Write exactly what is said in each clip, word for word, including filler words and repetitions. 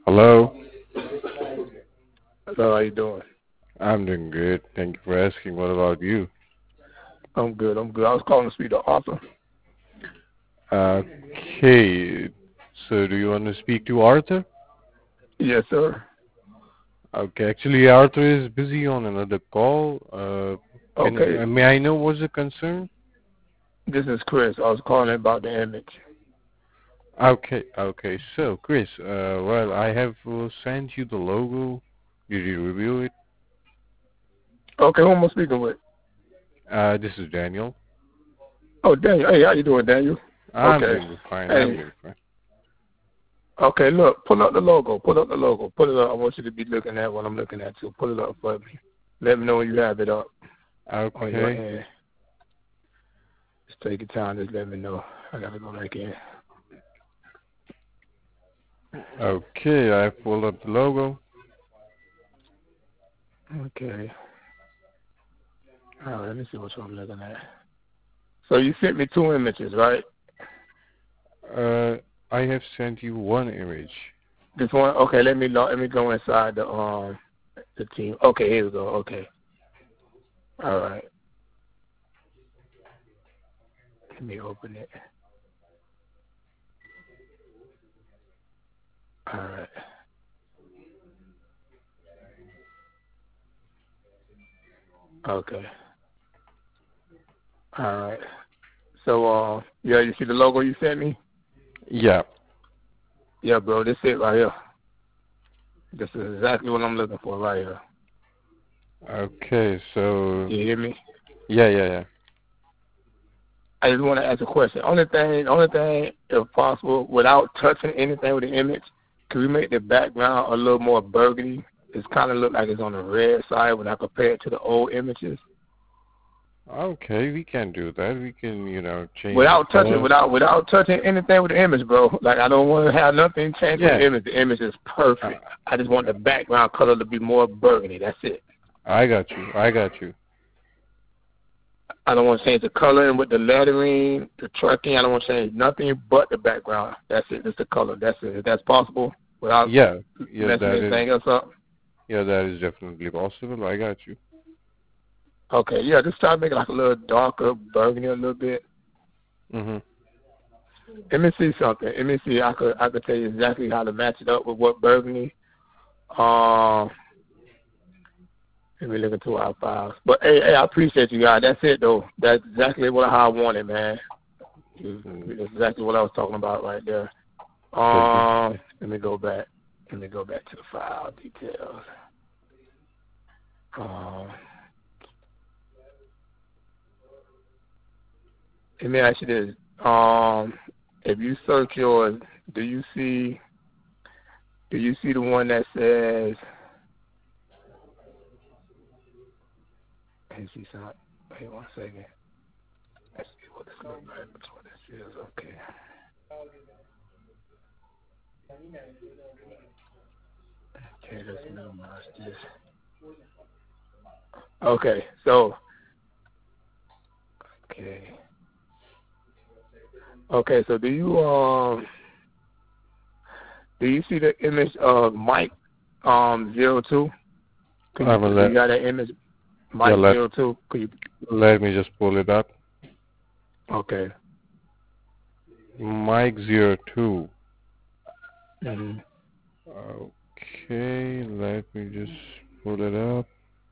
Hello. Hello, how you doing? I'm doing good. Thank you for asking. What about you? I'm good. I'm good. I was calling to speak to Arthur. Okay. So, do you want to speak to Arthur? Yes, sir. Okay. Actually, Arthur is busy on another call. Uh, can Okay. uh, may I know what's the concern? This is Chris. I was calling about the image. Okay. Okay. So, Chris, uh, well, I have uh, sent you the logo. Did you review it? Okay, who am I speaking with? Uh, this is Daniel. Oh, Daniel. Hey, how you doing, Daniel? I'm Okay. doing fine. I'm Hey. doing fine. Okay, look. Pull up the logo. Pull up the logo. Pull it up. I want you to be looking at what I'm looking at, too. Pull it up for me. Let me know when you have it up on your Okay. end. Just take your time. Just let me know. I got to go back in. Okay. I pulled up the logo. Okay. All right, let me see what I'm looking at. So you sent me two images, right? Uh, I have sent you one image. This one, okay. Let me lo- let me go inside the um the team. Okay, here we go. Okay, all right. Let me open it. All right. Okay. All right. So uh, yeah, you see the logo you sent me? Yeah. Yeah, bro. This it right here. This is exactly what I'm looking for right here. Okay, so You hear me? yeah, yeah, yeah. I just want to ask a question. Only thing, only thing, if possible, without touching anything with the image, can we make the background a little more burgundy? It's kind of look like it's on the red side when I compare it to the old images. Okay, we can do that. We can, you know, change the Without touching, color. without without touching anything with the image, bro. Like I don't want to have nothing change with Yeah, the image. The image is uh, perfect. I just want the background color to be more burgundy. That's it. I got you. I got you. I don't want to change the coloring with the lettering, the trucking. I don't want to change nothing but the background. That's it. Just the color. That's it. If that's possible, without Yeah, yeah, messing that is, anything else up. yeah, that is definitely possible. I got you. Okay, yeah, just try to make it like a little darker, burgundy a little bit. Mhm. Let me see something. Let me see. I could I could tell you exactly how to match it up with what burgundy. Um. Let me look into our files. But hey, hey, I appreciate you guys. That's it though. That's exactly what how I wanted, man. Mm, That's exactly what I was talking about right there. Thank you. Um, let me go back. Let me go back to the file details. Um, let me ask you this. Um, if you search yours, do you see do you see the one that says? Let me see something. Wait one second. Let's see what this looks like. What this is. Okay. Okay, let's minimize this. Okay, so okay. Okay, so do you um do you see the image of Mike um zero two? Can I you will do let, you got that image yeah, Mike let zero two? Could you let me just pull it up. okay. Mike zero two. Mm-hmm. Okay, let me just pull it up.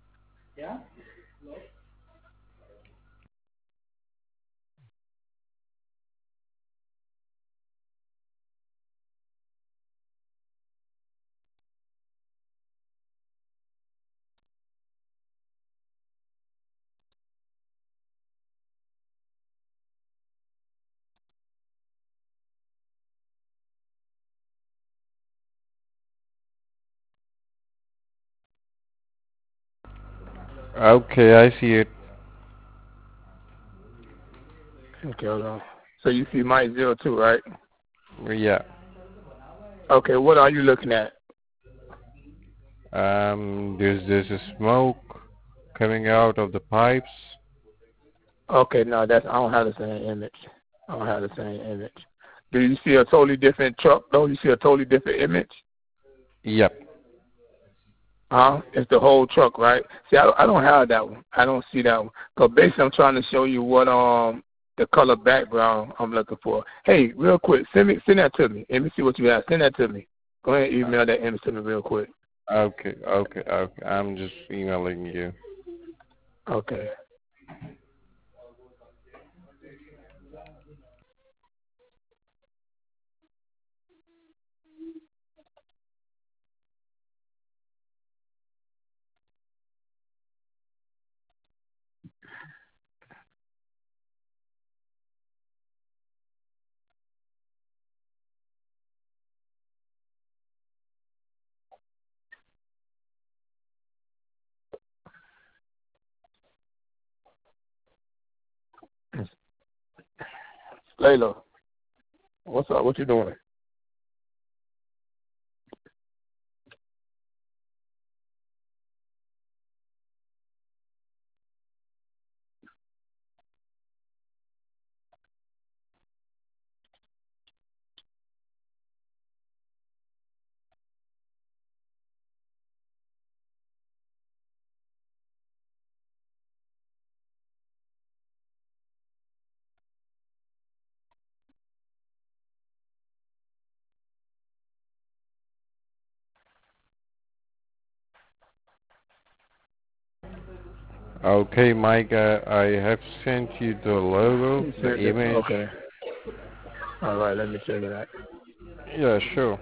Okay, I see it. Okay, hold on. So you see Mike zero two, right? Yeah. Okay, what are you looking at? Um, there's there's a smoke coming out of the pipes. Okay, no, that's I don't have the same image. I don't have the same image. Do you see a totally different truck though? You see a totally different image? Yep. Huh? It's the whole truck, right? See, I, I don't have that one. I don't see that one. Cause basically, I'm trying to show you what um the color background I'm looking for. Hey, real quick, send me send that to me. Let me see what you have. Send that to me. Go ahead, and email that image to me real quick. Okay, okay, okay. I'm just emailing you. Okay. Layla, what's up? What you doing? Okay, Mike, uh, I have sent you the logo, You the said that. image. Okay. All right. Let me check it out. Yeah, sure.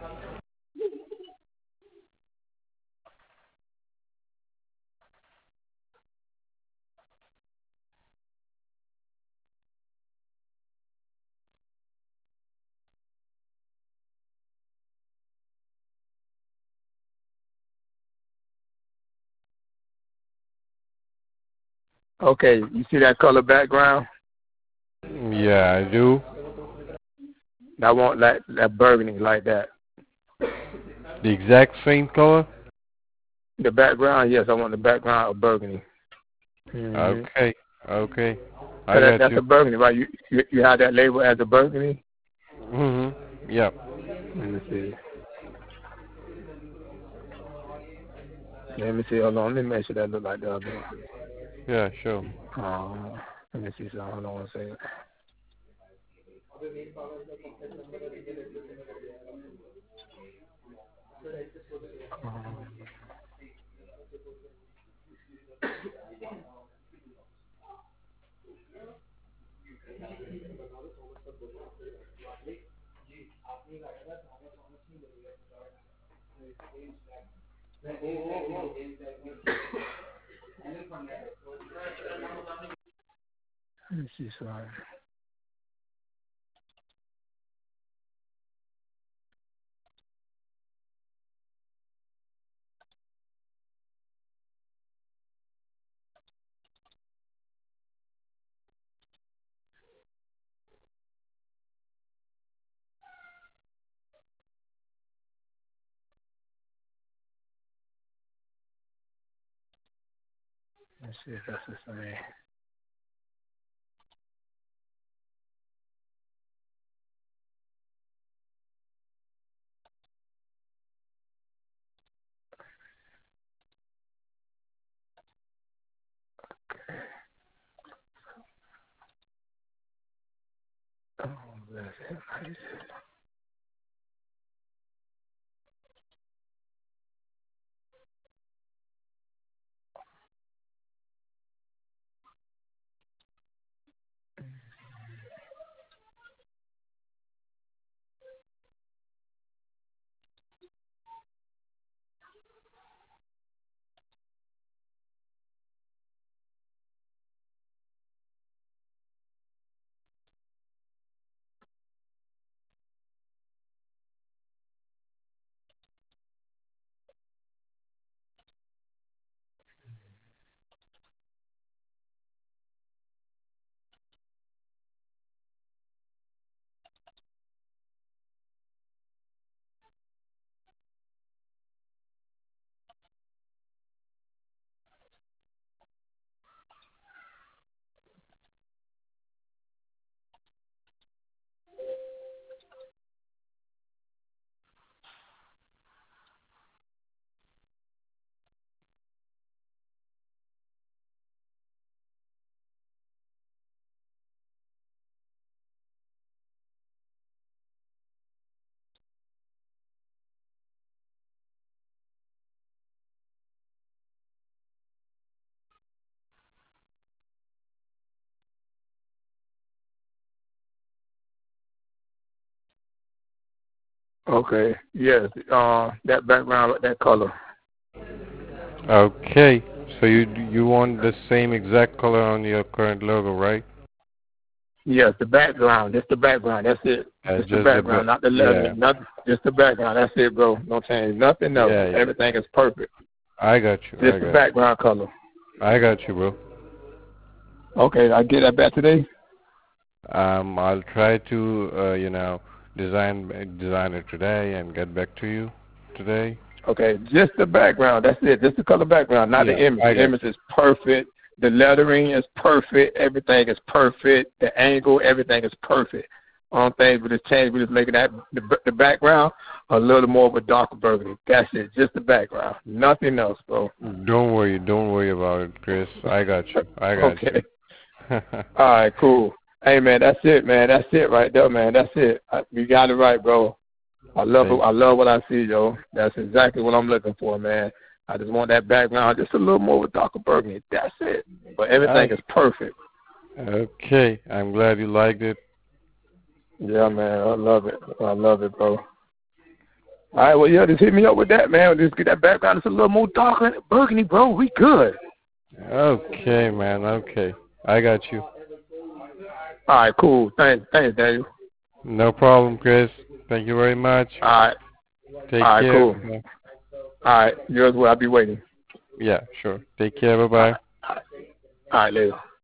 Okay. You see that color background? Yeah, I do. I want that that burgundy like that. The exact same color? The background, yes, I want the background of burgundy. Mm-hmm. Okay, okay. I Cause that, got that's you. a burgundy, right? You, you you have that label as a burgundy. Mhm. Yep. Let me see. Let me see. Hold on. Let me make sure that look like the other one. Yeah, sure. Uh, let me see. So hold on one second. Um, let me see. Sorry. Let's see if that's the same. Oh, that's it. Nice. Okay. Yes. Uh, that background with that color. Okay. So you you want the same exact color on your current logo, right? Yes, the background. Just the background. That's it. Uh, Just the just the background, ba- not the yeah, lettering. Not just the background. That's it, bro. No change. Nothing else. yeah, yeah. Everything is perfect. I got you. I Just the got you. background color. I got you, bro. Okay, I get that back today. Um, I'll try to, uh, you know, design design it today and get back to you today. Okay, just the background. That's it. Just the color background, not Yeah, the image. I The got image is perfect. The lettering is perfect. Everything is perfect. The angle, everything is perfect. Only thing we just change, we just making that the, the background a little more of a darker burgundy. That's it. Just the background. Nothing else, bro. you. Don't worry, don't worry about it, Chris. I got you. I got Okay. you. All right, cool. Hey, man, that's it, man. That's it right there, man. That's it. I, you got it right, bro. I love it. Thank I love what I see, yo. That's exactly what I'm looking for, man. I just want that background, just a little more with darker burgundy. That's it. But everything I, is perfect. okay, I'm glad you liked it. Yeah, man. I love it. I love it, bro. All right, well, yeah, just hit me up with that, man. Just get that background just a little more darker burgundy, bro. We good. Okay, man. Okay, I got you. All right, cool. Thanks, thanks, Daniel. No problem, Chris. Thank you very much. All right. Take All right, care. cool. All right, you as well. I'll be waiting. Yeah, sure. Take care. Bye All bye. right. All right, all right later.